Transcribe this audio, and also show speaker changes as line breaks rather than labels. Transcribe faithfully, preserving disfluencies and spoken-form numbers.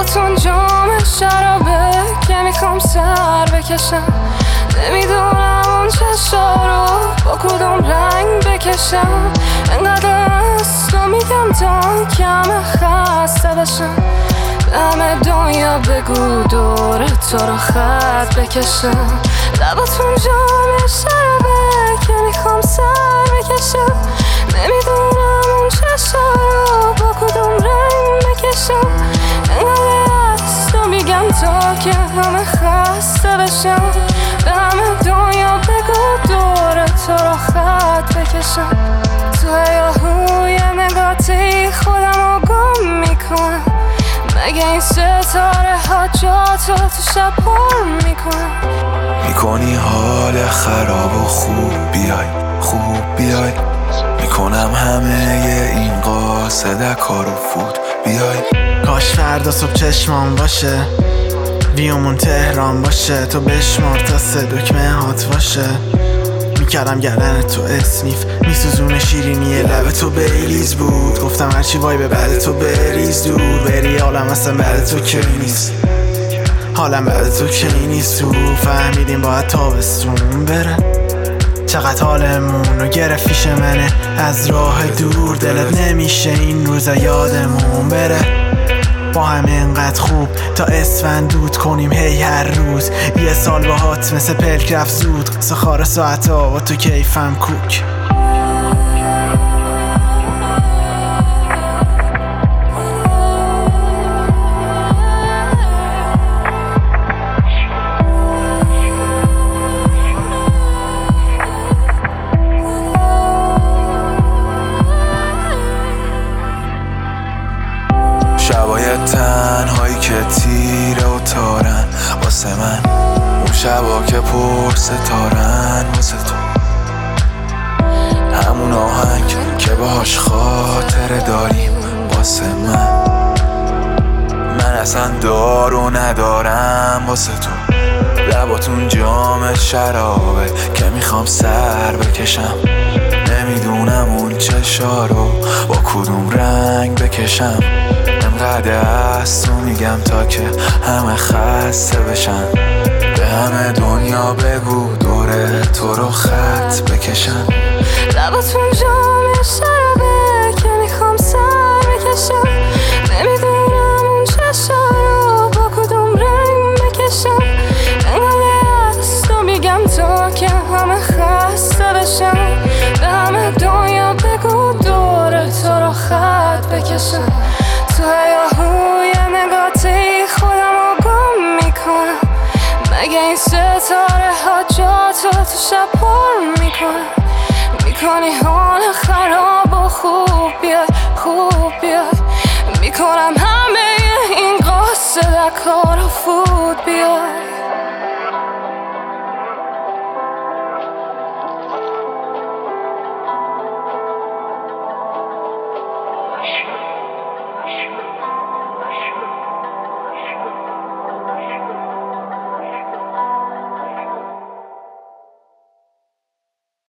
لباتون جام شرابه که میخوام سر بکشم. نمیدونم اون چشا رو با کدوم رنگ بکشم. انقدر است و میگم تا کم خسته بشم. همه دنیا بگو دور تو رو خط بکشم. لباتون جام شرابه که میخوام سر بکشم. نمیدونم اون چشا رو با کدوم رنگ بکشم. انقدر است و میگم تا که همه خسته بشم. به همه دنیا بگو دور تو رو خط بکشم. تو هیاهوی نگاتی خودم رو گم میکنم. مگه این ستاره ها جا تو تو شب پر میکنم.
میکنی حال خراب و خوب بیای خوب بیای. میکنم همه این قاصد کارو فوت بیای.
کاش فردا صبح چشمام باشه ویومون تهران باشه. تو بشمار تا سه دکمه هات باشه. میکردم گردن تو اسنیف میسوزونه شیرینی لب تو بریز بود. گفتم هرچی وای به بعد تو بریز دور بری. حالم اصلا بعد تو که نیست. حالم بعد تو که نیست. تو فهمیدیم باید تابستون بره. چقدر حالمون رو گرفت پیش منه از راه دور. دلت نمیشه این روزا یادمون بره. با هم اینقدر خوب تا اسفند دود کنیم هی هر روز. یه سال باهات مثل پلک رفت زود. قصه خار ساعت ها با تو کیفم کوک.
شبای تنهایی که تیره و تارن واسه من. اون شبا که پر ستارن واسه تو. همون آهنگ که باهاش خاطره داریم واسه من. من اصلا دارو ندارم واسه تو. لباتون جام شرابه که میخوام سر بکشم. نمیدونم اون چشا رو با کدوم رنگ بکشم. انقدر است و میگم تا که همه خسته بشن. به همه دنیا بگو دور تو رو خط بکشن.
لباتون جام شرابه که میخوام سر بکشم. نمیدونم اون چشا رو با کدوم رنگ بکشم. انقدر است و میگم تا که همه خسته بشن. به همه دنیا بگو دور تو رو خط بکشم. تو هیاهوی نگاتی خودم رو گم میکنم. مگه این ستاره ها جا تو تو شب پر میکنم. میکنی حال خراب و خوب بیای خوب بیای. میکنم همه این قاصد کار و فوت بیای.
Thank you.